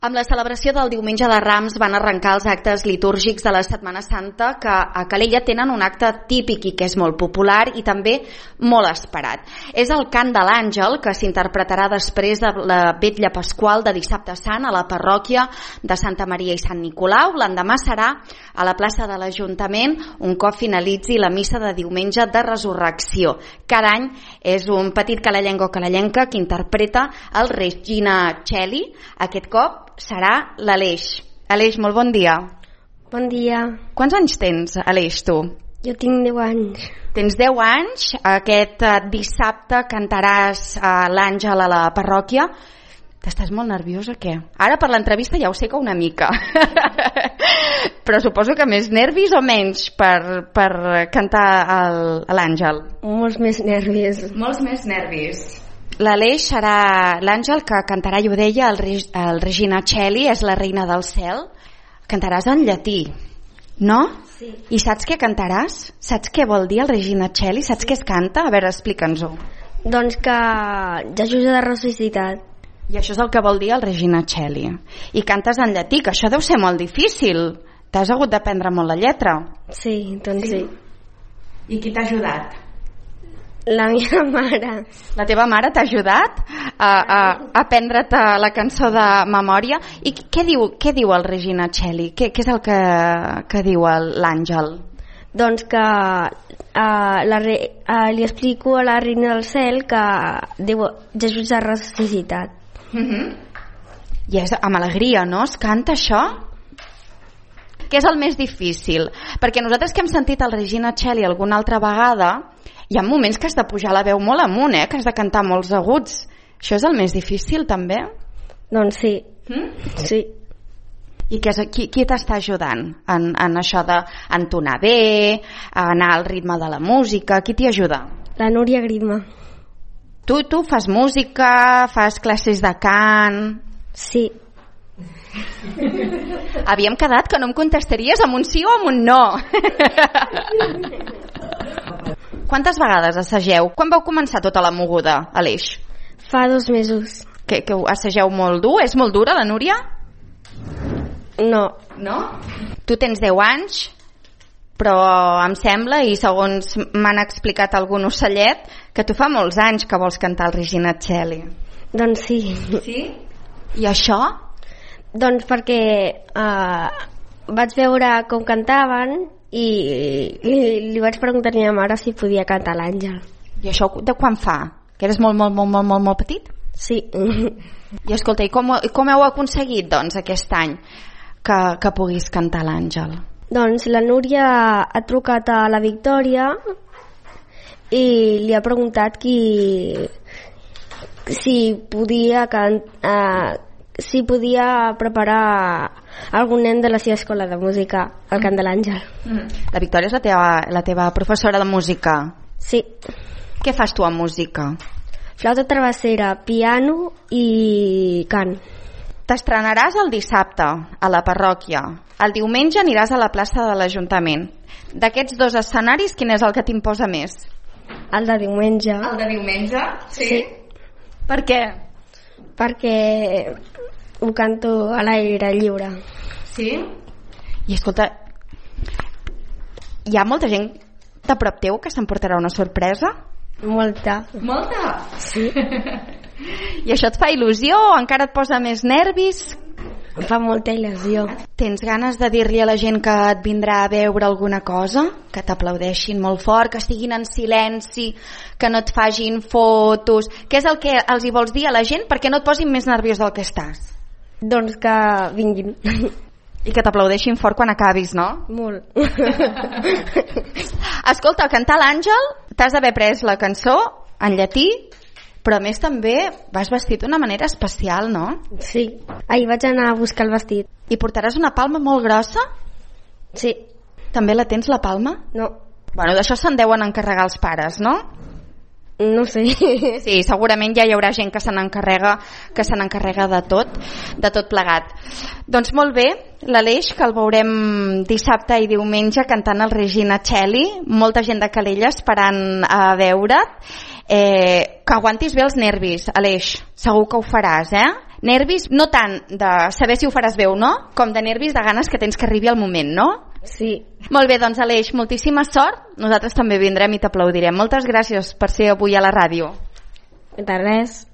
Amb la celebració del diumenge de Rams van arrencar els actes litúrgics de la Setmana Santa, que a Calella tenen un acte típic i que és molt popular i també molt esperat. És el cant de l'Àngel, que s'interpretarà després de la vetlla pasqual de Dissabte Sant a la parròquia de Santa Maria i Sant Nicolau. L'endemà serà a la plaça de l'Ajuntament un cop finalitzi la missa de diumenge de Resurrecció. Cada any és un petit calellenc o calellenca que interpreta el Regina Coeli. Aquest cop serà l'Aleix. Aleix, molt bon dia. Bon dia. Quants anys tens, Aleix, tu? Jo tinc 10 anys. Tens 10 anys. Aquest dissabte cantaràs l'Àngel a la parròquia. T'estàs molt nerviós o què? Ara per l'entrevista ja ho sé que una mica. Però suposo que més nervis o menys per cantar l'Àngel? Molts més nervis. Molts més nervis. L'Aleix serà l'Àngel que cantarà, jo deia, el Regina Coeli, és la reina del cel. Cantaràs en llatí, no? Sí. I saps què cantaràs? Saps què vol dir el Regina Coeli? Saps què es canta? A veure, explica'ns-ho. Doncs que Jesús ha ressuscitat. I això és el que vol dir el Regina Coeli. I cantes en llatí, que això deu ser molt difícil. T'has hagut d'aprendre molt la lletra. Sí, doncs sí. I qui t'ha ajudat? La meva mare. La teva mare t'ha ajudat a aprendre't la cançó de memòria. I què diu el Regina Coeli? Què és el que diu l'Àngel? Doncs que li explico a la reina del cel que diu Jesús ha ressuscitat. I és amb alegria, no? Es canta això? Què és el més difícil? Perquè nosaltres que hem sentit el Regina Coeli alguna altra vegada, hi ha moments que has de pujar la veu molt amunt, que has de cantar molts aguts. Això és el més difícil, també? Doncs sí. Sí. I qui t'està ajudant en això d'entonar bé, anar al ritme de la música? Qui t'hi ajuda? La Núria Grima. Tu fas música, fas classes de cant... Sí. Havíem quedat que no em contestaries amb un sí o amb un no. Quantes vegades assageu? Quan vau començar tota la moguda, Aleix? Fa 2 mesos. Que assageu molt dur? És molt dura, la Núria? No. No? Tu tens 10 anys, però em sembla, i segons m'han explicat algun ocellet, que tu fa molts anys que vols cantar el Regina Coeli. Doncs sí. Sí? I això? Doncs perquè vaig veure com cantaven i li vaig preguntar a la meva mare si podia cantar l'Àngel. I això de quan fa? Que eres molt petit? Sí. I escolta, i com heu aconseguit doncs aquest any que puguis cantar l'Àngel? Doncs la Núria ha trucat a la Victòria i li ha preguntat si podia preparar algun nen de la seva escola de música al cant de l'Àngel. La Victòria és la teva professora de música? Sí. Què fas tu amb música? Flauta travessera, piano i cant. T'estrenaràs el dissabte a la parròquia. El diumenge aniràs a la plaça de l'Ajuntament. D'aquests 2 escenaris, quin és el que t'imposa més? El de diumenge. El de diumenge? Sí. Per què? Perquè ho canto a l'aire lliure. Sí? I escolta, hi ha molta gent de prop teu que s'emportarà una sorpresa? Molta. Molta? Sí. I això et fa il·lusió o encara et posa més nervis? Em fa molta il·lusió. Tens ganes de dir-li a la gent que et vindrà a veure alguna cosa? Que t'aplaudeixin molt fort, que estiguin en silenci, que no et facin fotos... Què és el que els hi vols dir a la gent perquè no et posin més nerviós del que estàs? Doncs que vinguin. I que t'aplaudeixin fort quan acabis, no? Molt. Escolta, cantar l'Àngel, t'has d'haver pres la cançó en llatí, però a més també vas vestit d'una manera especial, no? Sí, ahir vaig anar a buscar el vestit. I portaràs una palma molt grossa? Sí. També la tens, la palma? No. Bueno, d'això se'n deuen encarregar els pares, no? No sé. Sí, segurament ja hi haurà gent que se n'encarrega de tot plegat. Doncs molt bé, l'Aleix, que el veurem dissabte i diumenge cantant el Regina Coeli, molta gent de Calella esperant a veure't. que aguantis bé els nervis, Aleix, segur que ho faràs, Nervis no tant de saber si ho faràs bé o no, com de nervis de ganes que tens que arribi el moment, no? Sí. Molt bé, doncs Aleix, moltíssima sort, nosaltres també vindrem i t'aplaudirem. Moltes gràcies per ser avui a la ràdio. De res.